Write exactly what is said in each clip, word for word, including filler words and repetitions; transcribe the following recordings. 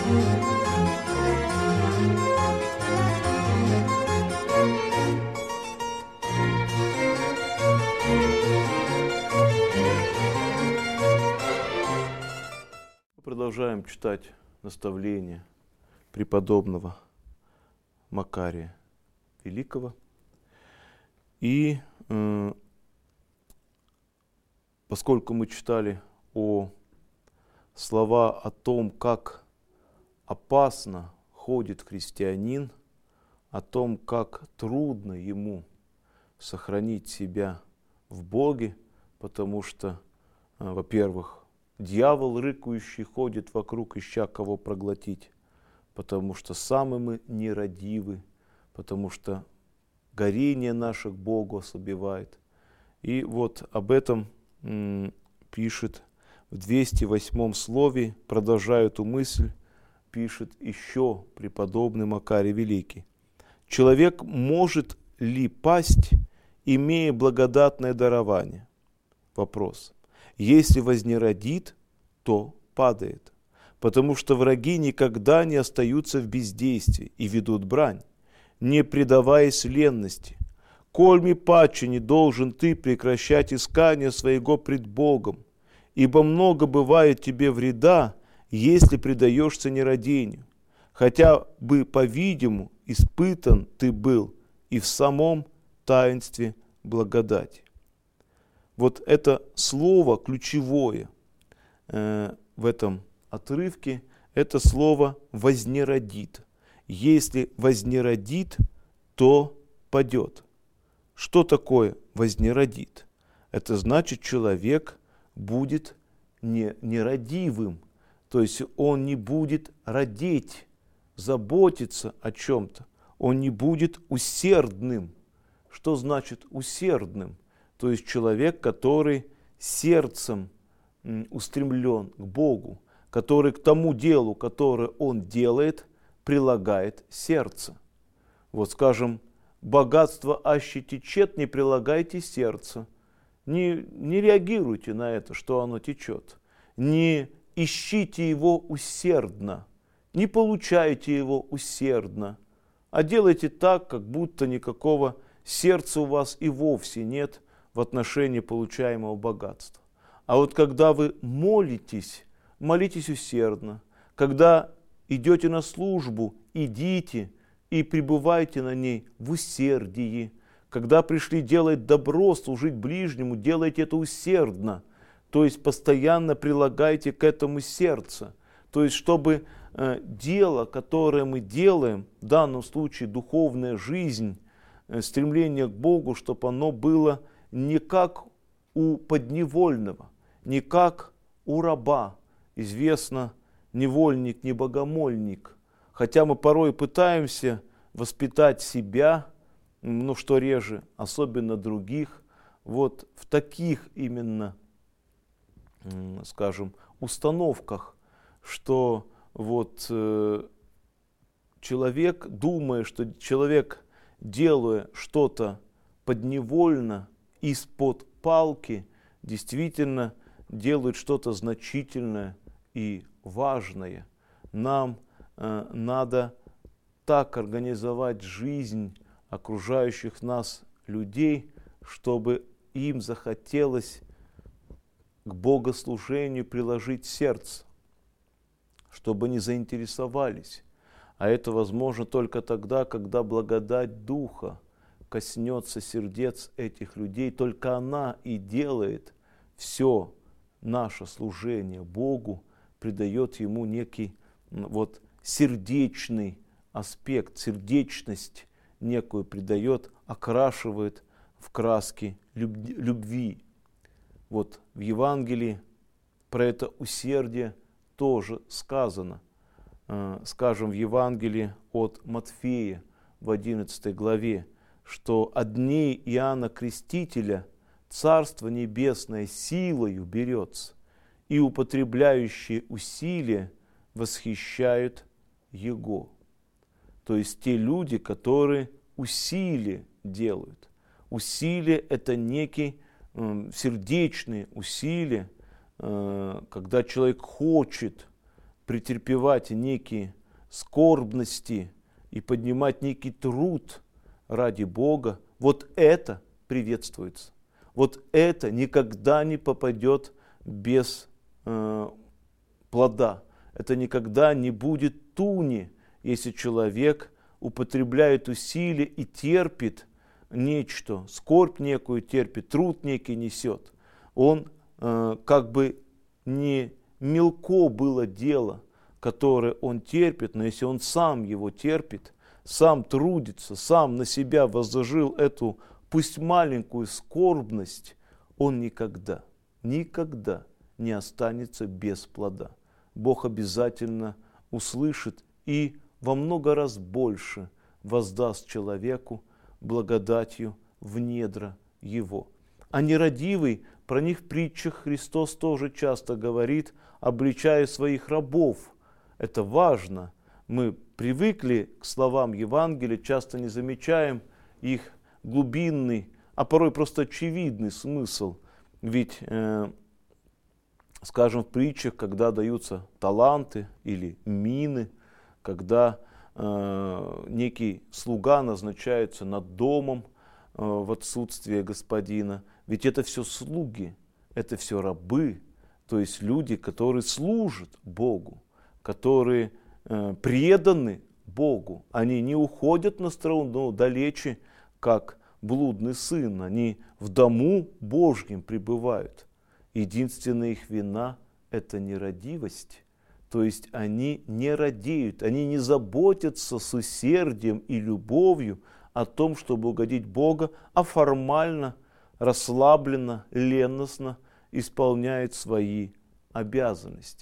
Продолжаем читать наставления преподобного Макария Великого. И э, поскольку мы читали о слова о том, как опасно ходит христианин, о том, как трудно ему сохранить себя в Боге, потому что, э, во-первых, дьявол рыкающий ходит вокруг, ища кого проглотить, потому что сами мы нерадивы, потому что горение наше к Богу ослабевает. И вот об этом м, пишет в двести восьмом слове, продолжая эту мысль, пишет еще преподобный Макарий Великий. Человек может ли пасть, имея благодатное дарование? Вопрос. Если вознеродит, то падает, потому что враги никогда не остаются в бездействии и ведут брань, не предаваясь ленности. Кольми паче не должен ты прекращать искание своего пред Богом, ибо много бывает тебе вреда, если предаешься нерадению, хотя бы, по-видимому, испытан ты был и в самом таинстве благодати. Вот это слово ключевое э, в этом отрывке, это слово «вознеродит». Если вознеродит, то падет. Что такое вознеродит? Это значит, человек будет не, нерадивым, то есть он не будет родить, заботиться о чем-то, он не будет усердным. Что значит усердным? То есть человек, который сердцем устремлен к Богу, который к тому делу, которое он делает, прилагает сердце. Вот скажем, богатство аще течет, не прилагайте сердце. Не, не реагируйте на это, что оно течет. Не ищите его усердно, не получайте его усердно, а делайте так, как будто никакого сердца у вас и вовсе нет в отношении получаемого богатства. А вот когда вы молитесь, молитесь усердно. Когда идете на службу, идите и пребывайте на ней в усердии. Когда пришли делать добро, служить ближнему, делайте это усердно. То есть постоянно прилагайте к этому сердце. То есть чтобы э, дело, которое мы делаем, в данном случае духовная жизнь, э, стремление к Богу, чтобы оно было не как у подневольного, не как у раба. Известно, невольник, не богомольник. Хотя мы порой пытаемся воспитать себя, ну что реже, особенно других, вот в таких именно, скажем, установках, что вот э, человек, думая, что человек, делая что-то подневольно, из-под палки, действительно делают что-то значительное и важное. Нам э, надо так организовать жизнь окружающих нас людей, чтобы им захотелось к богослужению приложить сердце, чтобы они заинтересовались. А это возможно только тогда, когда благодать Духа коснется сердец этих людей, только она и делает все наше служение Богу, придает ему некий вот сердечный аспект, сердечность некую придает, окрашивает в краски любви. Вот в Евангелии про это усердие тоже сказано. Скажем, в Евангелии от Матфея в одиннадцатой главе, что от дней Иоанна Крестителя Царство Небесное силою берется, и употребляющие усилия восхищают Его. То есть те люди, которые усилия делают. Усилия – это некие э, сердечные усилия, э, когда человек хочет претерпевать некие скорбности и поднимать некий труд ради Бога, вот это приветствуется. Вот это никогда не попадет без э, плода. Это никогда не будет туни, если человек употребляет усилия и терпит нечто, скорбь некую терпит, труд некий несет. Он э, как бы не мелко было дело, которое он терпит, но если он сам его терпит, сам трудится, сам на себя возложил эту, пусть маленькую скорбность, он никогда, никогда не останется без плода. Бог обязательно услышит и во много раз больше воздаст человеку благодатью в недра его. А нерадивый, про них в притчах Христос тоже часто говорит, обличая своих рабов. Это важно. Мы привыкли к словам Евангелия, часто не замечаем их глубинный, а порой просто очевидный смысл. Ведь, э, скажем, в притчах, когда даются таланты или мины, когда э, некий слуга назначается над домом э, в отсутствие господина, ведь это все слуги, это все рабы, то есть люди, которые служат Богу, которые э, преданы Богу. Они не уходят на сторону далече, как блудный сын, они в дому Божьем пребывают. Единственная их вина – это нерадивость. То есть они не радеют, они не заботятся с усердием и любовью о том, чтобы угодить Бога, а формально, расслабленно, ленностно исполняют свои обязанности.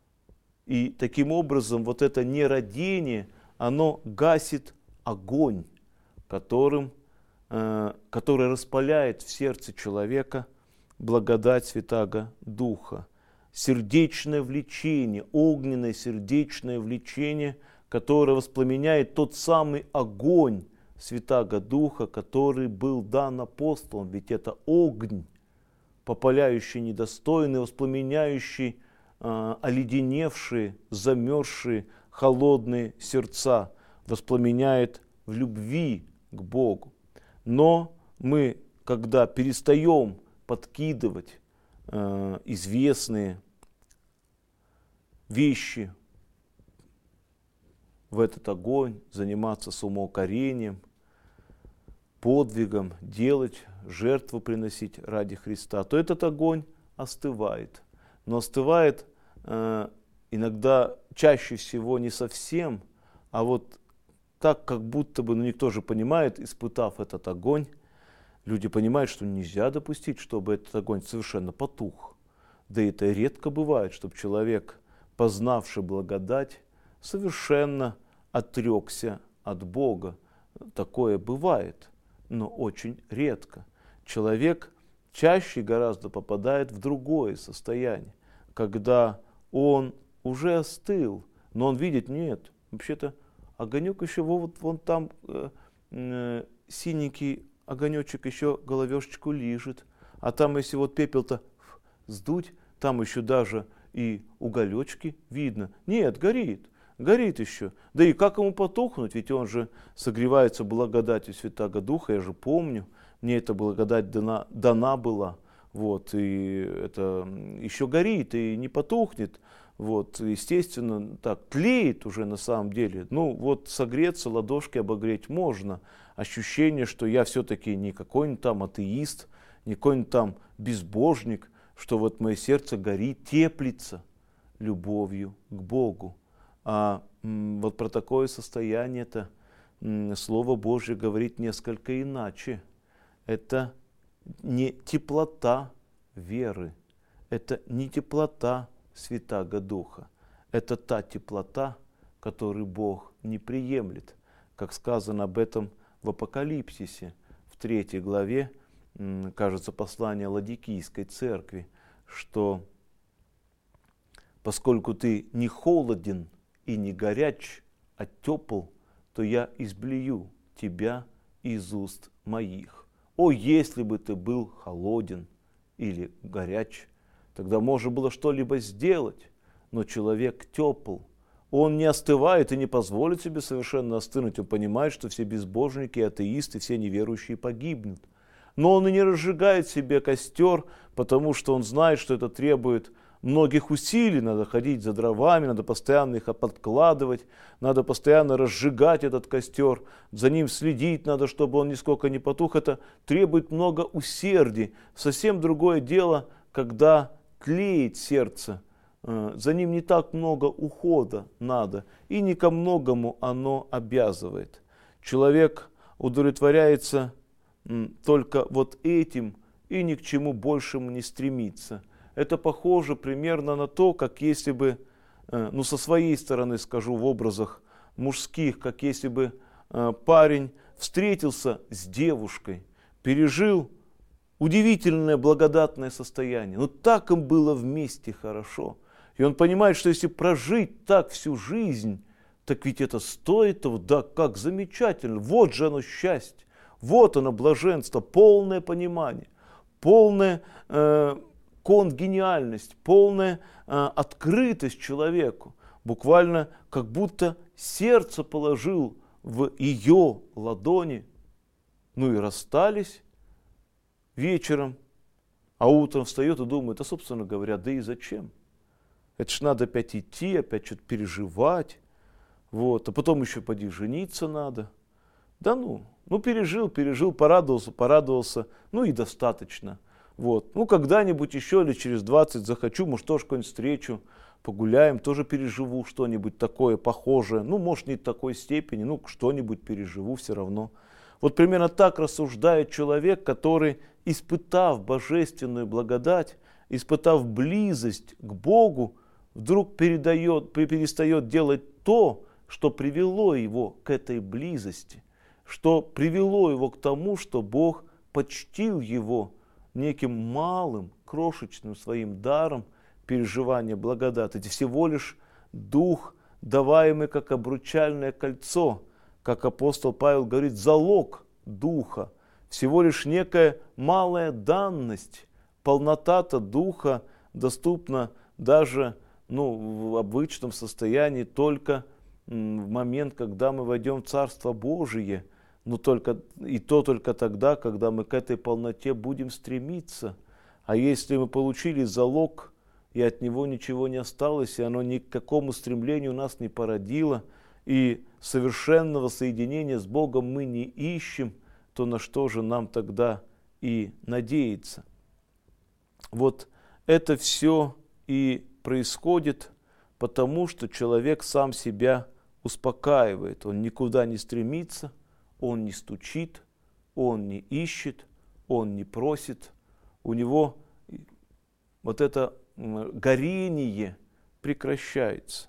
И таким образом вот это нерадение, оно гасит огонь, которым, э, который распаляет в сердце человека благодать Святаго Духа. Сердечное влечение, огненное сердечное влечение, которое воспламеняет тот самый огонь Святаго Духа, который был дан апостолам. Ведь это огонь, попаляющий недостойный, воспламеняющий э, оледеневшие, замерзшие, холодные сердца, воспламеняет в любви к Богу. Но мы, когда перестаем подкидывать э, известные вещи в этот огонь, заниматься самоукорением, подвигом, делать, жертву приносить ради Христа, то этот огонь остывает. Но остывает э, иногда, чаще всего не совсем, а вот так, как будто бы, ну никто же понимает, испытав этот огонь, люди понимают, что нельзя допустить, чтобы этот огонь совершенно потух. Да и это редко бывает, чтобы человек, познавший благодать, совершенно отрекся от Бога. Такое бывает, но очень редко. Человек чаще гораздо попадает в другое состояние, когда он уже остыл, но он видит, нет, вообще-то огонек еще вот вон там э, э, синенький огонечек еще головешечку лижет, а там если вот пепел-то сдуть, там еще даже и уголечки видно. Нет, горит, горит еще. Да и как ему потухнуть, ведь он же согревается благодатью Святаго Духа, я же помню, мне эта благодать дана, дана была, вот, и это еще горит и не потухнет. Вот, естественно, так тлеет уже на самом деле. Ну, вот согреться, ладошки обогреть можно. Ощущение, что я все-таки не какой-нибудь там атеист, не какой-нибудь там безбожник, что вот мое сердце горит, теплится любовью к Богу. А м, вот про такое состояние-то м, Слово Божье говорит несколько иначе. Это не теплота веры, это не теплота Святаго Духа. Это та теплота, которую Бог не приемлет, как сказано об этом в Апокалипсисе, в третьей главе, кажется, послание Ладикийской церкви, что поскольку ты не холоден и не горяч, а тепл, то я изблию тебя из уст моих. О, если бы ты был холоден или горяч, тогда можно было что-либо сделать. но человек тепл. Он не остывает и не позволит себе совершенно остынуть. Он понимает, что все безбожники, атеисты, все неверующие погибнут. Но он и не разжигает себе костер, потому что он знает, что это требует многих усилий. Надо ходить за дровами, надо постоянно их подкладывать, надо постоянно разжигать этот костер, за ним следить надо, чтобы он нисколько не потух. Это требует много усердий. Совсем другое дело, когда тлеет сердце. За ним не так много ухода надо, и не ко многому оно обязывает. Человек удовлетворяется только вот этим и ни к чему большему не стремится. Это похоже примерно на то, как если бы, ну со своей стороны скажу в образах мужских, как если бы парень встретился с девушкой, пережил удивительное благодатное состояние. Ну так им было вместе хорошо. И он понимает, что если прожить так всю жизнь, так ведь это стоит того, да как замечательно, вот же оно счастье, вот оно блаженство, полное понимание, полная э, конгениальность, полная э, открытость человеку. Буквально как будто сердце положил в ее ладони, ну и расстались вечером, а утром встает и думает, а собственно говоря, да и зачем? Это ж надо опять идти, опять что-то переживать, вот, а потом еще поди жениться надо. Да ну, ну пережил, пережил, порадовался, порадовался, ну и достаточно. Вот. Ну когда-нибудь еще или через двадцать захочу, может тоже какую-нибудь встречу, погуляем, тоже переживу что-нибудь такое похожее. Ну может не в такой степени, ну что-нибудь переживу все равно. Вот примерно так рассуждает человек, который, испытав божественную благодать, испытав близость к Богу, вдруг передает, перестает делать то, что привело его к этой близости, что привело его к тому, что Бог почтил его неким малым, крошечным своим даром переживания благодати. Это всего лишь дух, даваемый как обручальное кольцо, как апостол Павел говорит, залог духа, всего лишь некая малая данность, полнота-то духа доступна даже ну, в обычном состоянии только в момент, когда мы войдем в Царство Божие, но только, и то только тогда, когда мы к этой полноте будем стремиться. А если мы получили залог, и от него ничего не осталось, и оно ни к какому стремлению нас не породило, и совершенного соединения с Богом мы не ищем, то на что же нам тогда и надеяться? Вот это все и происходит потому, что человек сам себя успокаивает. Он никуда не стремится, он не стучит, он не ищет, он не просит. У него вот это горение прекращается.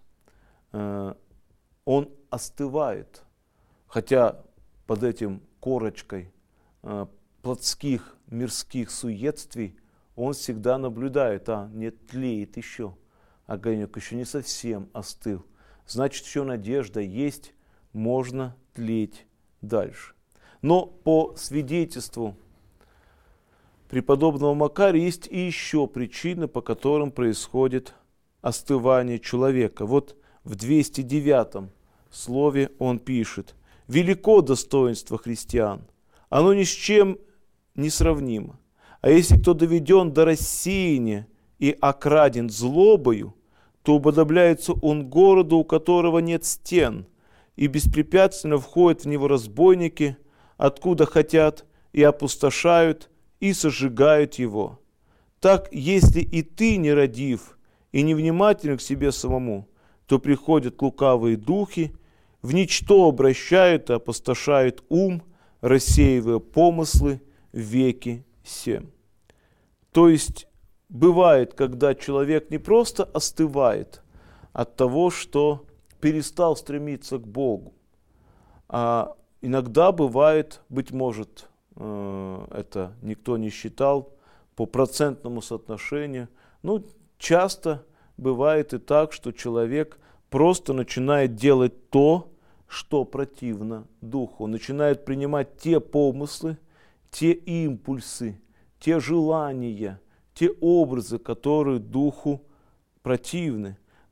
Он остывает, хотя под этим корочкой плотских мирских суетствий он всегда наблюдает, а нет, тлеет еще, огонек еще не совсем остыл. Значит, еще надежда есть, можно тлеть дальше. Но по свидетельству преподобного Макария есть и еще причины, по которым происходит остывание человека. Вот в двести девятом слове он пишет: «Велико достоинство христиан, оно ни с чем не сравнимо. А если кто доведен до рассеяния и окраден злобою, то уподобляется он городу, у которого нет стен, и беспрепятственно входят в него разбойники, откуда хотят, и опустошают, и сожигают его. Так, если и ты нерадив и невнимателен к себе самому, то приходят лукавые духи, в ничто обращают и опустошают ум, рассеивая помыслы в веки сем». То есть бывает, когда человек не просто остывает от того, что перестал стремиться к Богу, а иногда бывает, быть может, это никто не считал по процентному соотношению, ну, часто бывает и так, что человек просто начинает делать то, что противно духу. Он начинает принимать те помыслы, те импульсы, те желания, те образы, которые духу противны.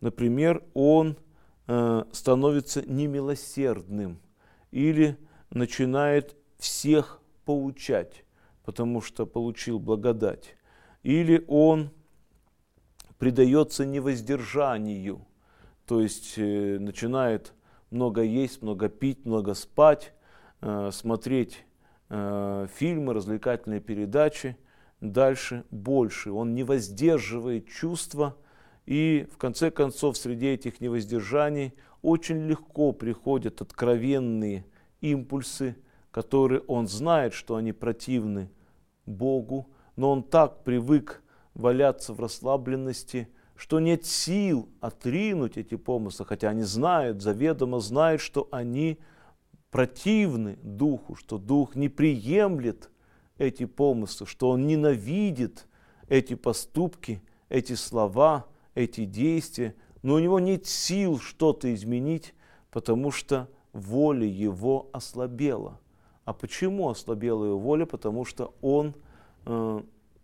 Например, он э, становится немилосердным или начинает всех поучать, потому что получил благодать. Или он предается невоздержанию, то есть э, начинает много есть, много пить, много спать, э, смотреть э, фильмы, развлекательные передачи, дальше больше. Он не воздерживает чувства, и в конце концов среди этих невоздержаний очень легко приходят откровенные импульсы, которые он знает, что они противны Богу, но он так привык валяться в расслабленности, что нет сил отринуть эти помыслы, хотя они знают, заведомо знают, что они противны Духу, что Дух не приемлет эти помыслы, что Он ненавидит эти поступки, эти слова, эти действия, но у него нет сил что-то изменить, потому что воля его ослабела. А почему ослабела его воля? Потому что он э,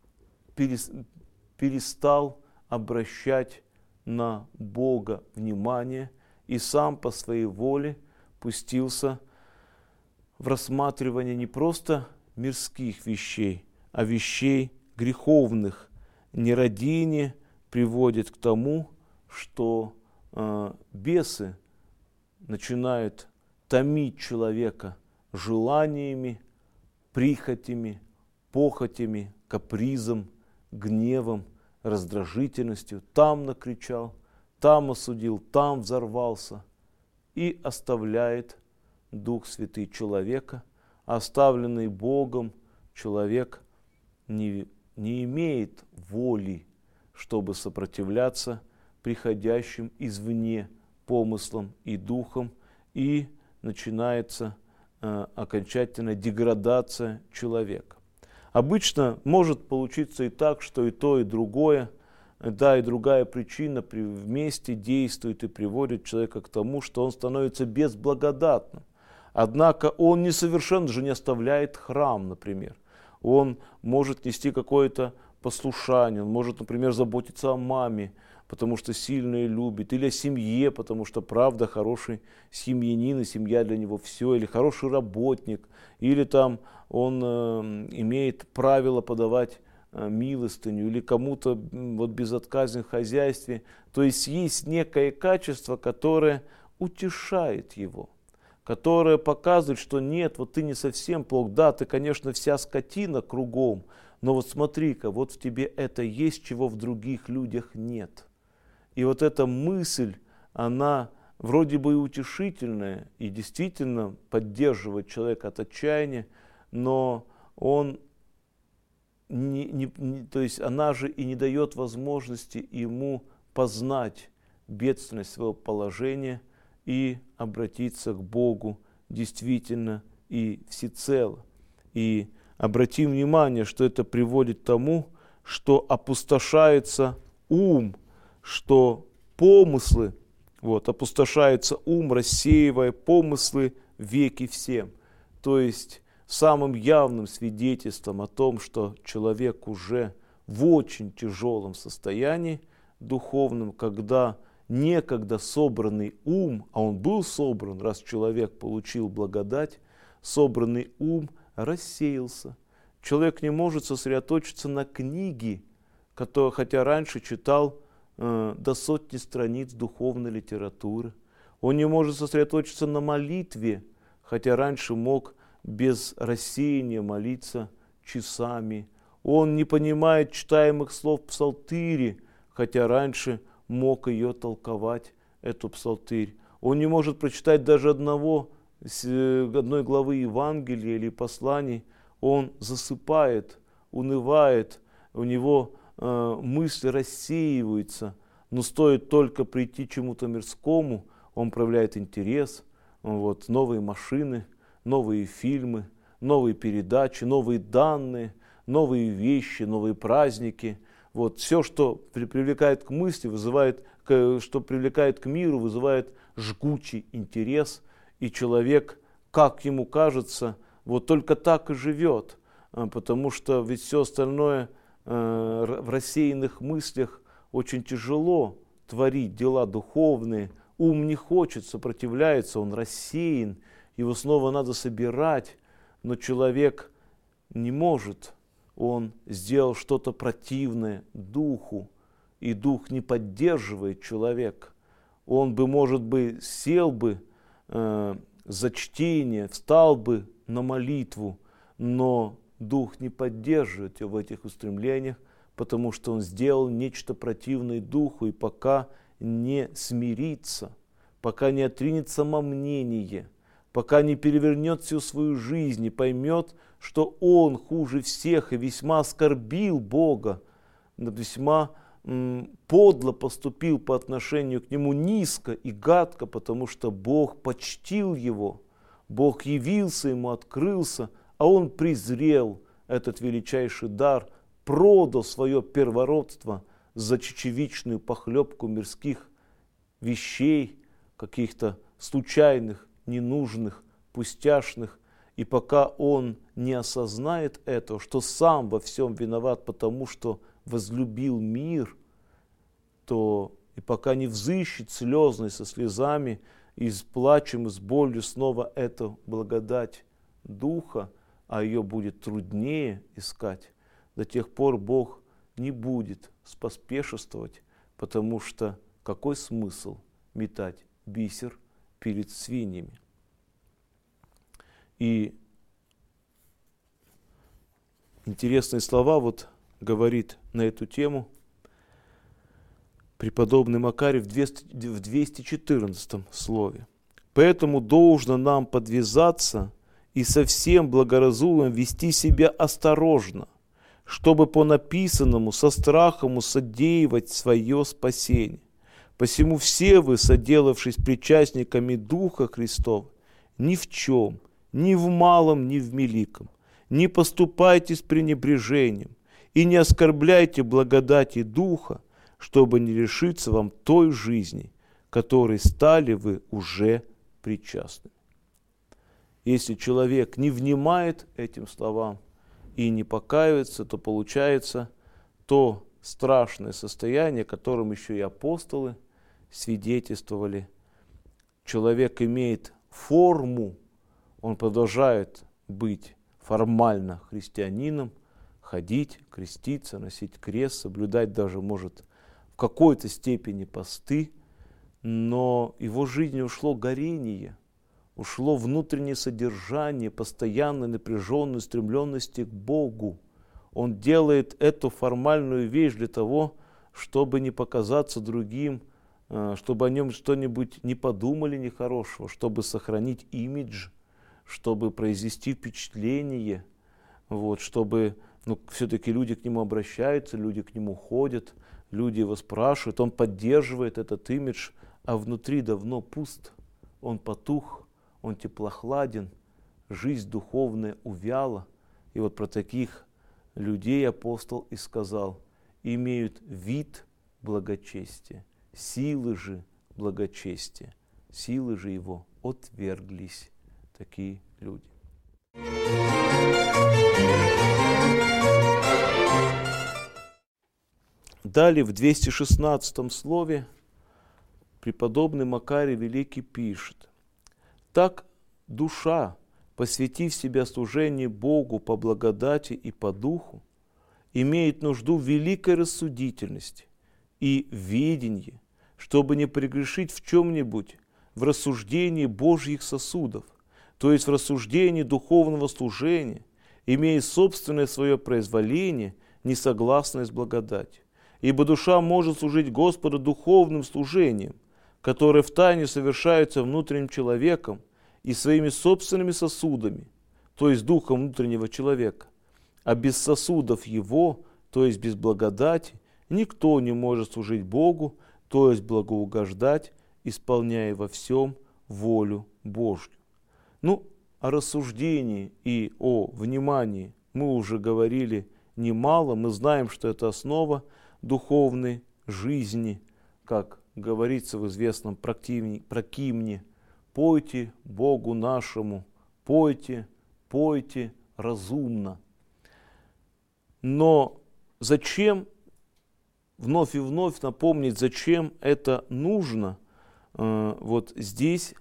перестал обращать на Бога внимание и сам по своей воле пустился в рассматривание не просто мирских вещей, а вещей греховных. Нерадение приводит к тому, что э, бесы начинают томить человека желаниями, прихотями, похотями, капризом, гневом, раздражительностью. Там накричал, там осудил, там взорвался. И оставляет Дух Святый человека. А оставленный Богом человек не, не имеет воли, чтобы сопротивляться приходящим извне помыслам и духам, и начинается э, окончательная деградация человека. Обычно может получиться и так, что и то, и другое, да, и другая причина вместе действует и приводит человека к тому, что он становится безблагодатным. Однако он несовершенно же не оставляет храм, например. Он может нести какое-то послушание, он может, например, заботиться о маме, потому что сильно ее любит, или о семье, потому что правда хороший семьянин, и семья для него все, или хороший работник, или там он э, имеет правило подавать э, милостыню, или кому-то вот безотказен в хозяйстве. То есть есть некое качество, которое утешает его, которое показывает, что нет, вот ты не совсем плох, да, ты, конечно, вся скотина кругом, но вот смотри-ка, вот в тебе это есть, чего в других людях нет. И вот эта мысль, она вроде бы и утешительная, и действительно поддерживает человека от отчаяния, но он не, не, не, то есть она же и не дает возможности ему познать бедственность своего положения и обратиться к Богу действительно и всецело. И обратим внимание, что это приводит к тому, что опустошается ум, что помыслы, вот, опустошается ум, рассеивая помыслы веки всем. То есть самым явным свидетельством о том, что человек уже в очень тяжелом состоянии духовном, когда некогда собранный ум, а он был собран, раз человек получил благодать, собранный ум рассеялся. Человек не может сосредоточиться на книге, которую, хотя раньше читал э, до сотни страниц духовной литературы. Он не может сосредоточиться на молитве, хотя раньше мог без рассеяния молиться часами. Он не понимает читаемых слов псалтыри, хотя раньше мог ее толковать, эту псалтырь. Он не может прочитать даже одного, одной главы Евангелия или посланий. Он засыпает, унывает, у него э, мысли рассеиваются. Но стоит только прийти к чему-то мирскому, он проявляет интерес. Вот, новые машины, новые фильмы, новые передачи, новые данные, новые вещи, новые праздники. Вот, все, что привлекает к мысли, вызывает, что привлекает к миру, вызывает жгучий интерес. И человек, как ему кажется, вот только так и живет. Потому что ведь все остальное в рассеянных мыслях очень тяжело творить дела духовные, ум не хочет, сопротивляется, он рассеян, его снова надо собирать, но человек не может, он сделал что-то противное духу, и дух не поддерживает человека. Он бы, может быть, сел бы э, за чтение, встал бы на молитву, но дух не поддерживает его в этих устремлениях, потому что он сделал нечто противное духу, и пока не смирится, пока не отринет самомнение, пока не перевернет всю свою жизнь и поймет, что он хуже всех и весьма оскорбил Бога, весьма м, подло поступил по отношению к нему, низко и гадко, потому что Бог почтил его, Бог явился ему, открылся, а он презрел этот величайший дар, продал свое первородство за чечевичную похлебку мирских вещей, каких-то случайных, ненужных, пустяшных. И пока он не осознает этого, что сам во всем виноват, потому что возлюбил мир, то и пока не взыщет слезно со слезами, и с плачем, и с болью снова эту благодать Духа, а ее будет труднее искать, до тех пор Бог не будет споспешествовать, потому что какой смысл метать бисер перед свиньями? И интересные слова вот говорит на эту тему преподобный Макарий в двести четырнадцатом слове. Поэтому должно нам подвязаться и со всем благоразумием вести себя осторожно, чтобы по написанному со страхом содеивать свое спасение. Посему все вы, соделавшись причастниками Духа Христова, ни в чем, ни в малом, ни в великом, не поступайте с пренебрежением и не оскорбляйте благодати Духа, чтобы не лишиться вам той жизни, которой стали вы уже причастны. Если человек не внимает этим словам и не покаивается, то получается то страшное состояние, о котором еще и апостолы свидетельствовали. Человек имеет форму, он продолжает быть формально христианином, ходить, креститься, носить крест, соблюдать даже, может, в какой-то степени посты, но его жизни ушло горение, ушло внутреннее содержание, постоянной напряженной устремленности к Богу. Он делает эту формальную вещь для того, чтобы не показаться другим, чтобы о нем что-нибудь не подумали нехорошего, чтобы сохранить имидж, чтобы произвести впечатление, вот, чтобы ну, все-таки люди к нему обращаются, люди к нему ходят, люди его спрашивают, он поддерживает этот имидж, а внутри давно пуст, он потух, он теплохладен, жизнь духовная увяла. И вот про таких людей апостол и сказал: имеют вид благочестия, силы же благочестия, силы же его отверглись. Такие люди. Далее в двести шестнадцатом слове преподобный Макарий Великий пишет: «Так душа, посвятив себя служению Богу по благодати и по духу, имеет нужду в великой рассудительности и ведении, чтобы не прегрешить в чем-нибудь в рассуждении Божьих сосудов, то есть в рассуждении духовного служения, имея собственное свое произволение, несогласное с благодатью. Ибо душа может служить Господу духовным служением, которое втайне совершается внутренним человеком и своими собственными сосудами, то есть духом внутреннего человека. А без сосудов его, то есть без благодати, никто не может служить Богу, то есть благоугождать, исполняя во всем волю Божью». Ну, о рассуждении и о внимании мы уже говорили немало. Мы знаем, что это основа духовной жизни, как говорится в известном прокимне: «Пойте Богу нашему, пойте, пойте разумно». Но зачем вновь и вновь напомнить, зачем это нужно, вот здесь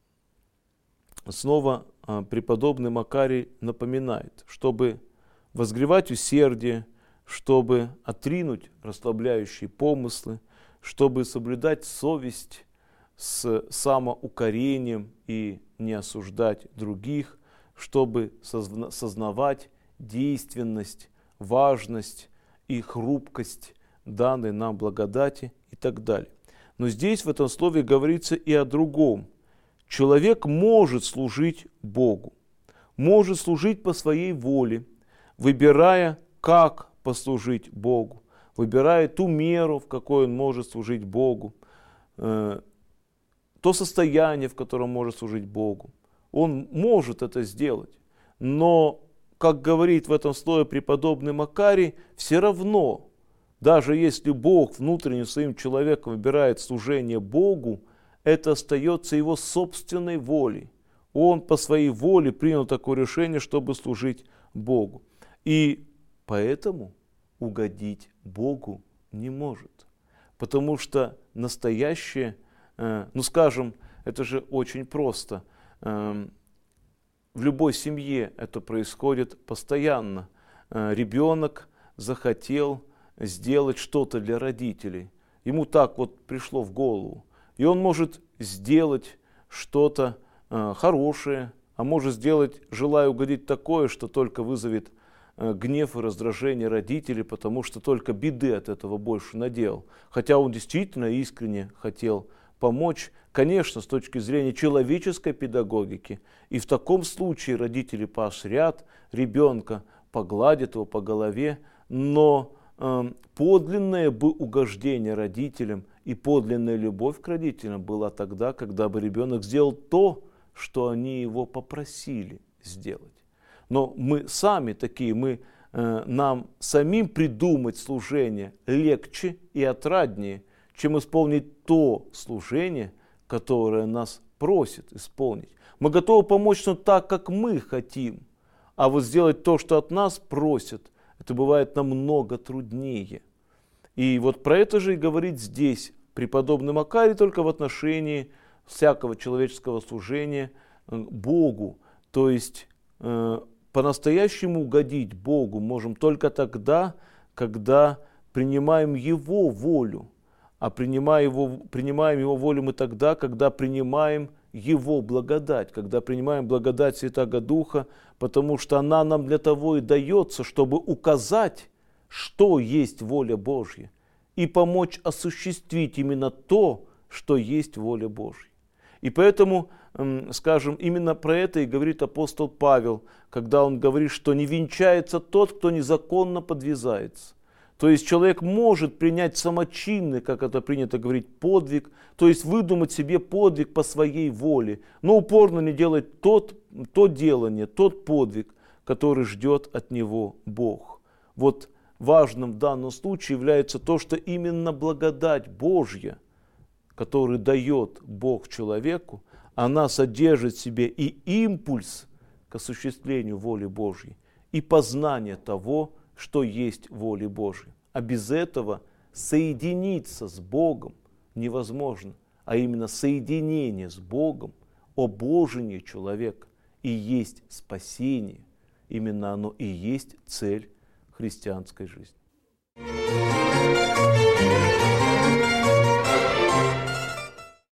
снова преподобный Макарий напоминает, чтобы возгревать усердие, чтобы отринуть расслабляющие помыслы, чтобы соблюдать совесть с самоукорением и не осуждать других, чтобы сознавать действенность, важность и хрупкость данной нам благодати и так далее. Но здесь в этом слове говорится и о другом. Человек может служить Богу, может служить по своей воле, выбирая, как послужить Богу, выбирая ту меру, в какой он может служить Богу, э, то состояние, в котором может служить Богу. Он может это сделать, но, как говорит в этом слове преподобный Макарий, все равно, даже если Бог внутренним своим человеком выбирает служение Богу, это остается его собственной волей. Он по своей воле принял такое решение, чтобы служить Богу. И поэтому угодить Богу не может. Потому что настоящее, ну скажем, это же очень просто. В любой семье это происходит постоянно. Ребенок захотел сделать что-то для родителей. Ему так вот пришло в голову. И он может сделать что-то э, хорошее, а может сделать, желая угодить, такое, что только вызовет э, гнев и раздражение родителей, потому что только беды от этого больше наделал. Хотя он действительно искренне хотел помочь, конечно, с точки зрения человеческой педагогики. И в таком случае родители поощрят ребенка, погладят его по голове, но э, подлинное бы угождение родителям и подлинная любовь к родителям была тогда, когда бы ребенок сделал то, что они его попросили сделать. Но мы сами такие, мы, э, нам самим придумать служение легче и отраднее, чем исполнить то служение, которое нас просит исполнить. Мы готовы помочь, но так, как мы хотим, а вот сделать то, что от нас просят, это бывает намного труднее. И вот про это же и говорит здесь преподобный Макарий, только в отношении всякого человеческого служения Богу. То есть э, по-настоящему угодить Богу можем только тогда, когда принимаем Его волю. А принимая его, принимаем Его волю мы тогда, когда принимаем Его благодать, когда принимаем благодать Святаго Духа, потому что она нам для того и дается, чтобы указать, что есть воля Божья, и помочь осуществить именно то, что есть воля Божья. И поэтому, скажем, именно про это и говорит апостол Павел, когда он говорит, что не венчается тот, кто незаконно подвязается. То есть человек может принять самочинный, как это принято говорить, подвиг, то есть выдумать себе подвиг по своей воле, но упорно не делать тот, то делание, тот подвиг, который ждет от него Бог. Вот важным в данном случае является то, что именно благодать Божья, которую дает Бог человеку, она содержит в себе и импульс к осуществлению воли Божьей, и познание того, что есть воля Божья. А без этого соединиться с Богом невозможно, а именно соединение с Богом, обожение человека и есть спасение. Именно оно и есть цель христианской жизни.